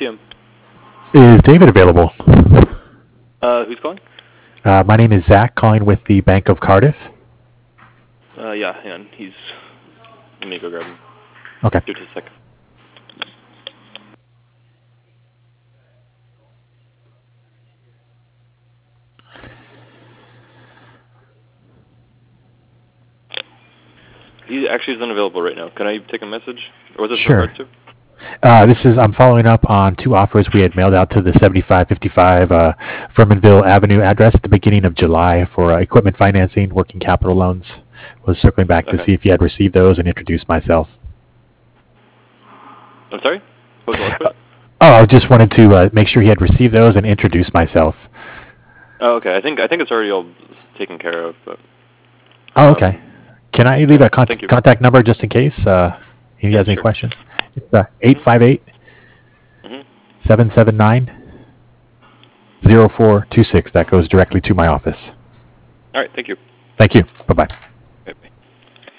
ATM. Is David available? Who's calling? My name is Zach, calling with the Bank of Cardiff. Yeah, hang on. Let me go grab him. Okay. Give it a second. He actually is unavailable right now. Can I take a message? Or was this in Sure. regards to? I'm following up on two offers we had mailed out to the 7555 Furmanville Avenue address at the beginning of July for equipment financing, working capital loans. Was circling back to Okay. see if you had received those and introduce myself. I'm sorry? What was the last part? I just wanted to make sure he had received those and introduce myself. Oh, okay. I think it's already all taken care of. But, Okay. Can I leave a thank you. contact number just in case he has any Sure. questions? It's 858 779 0426. That goes directly to my office. All right. Thank you. Thank you. Bye-bye.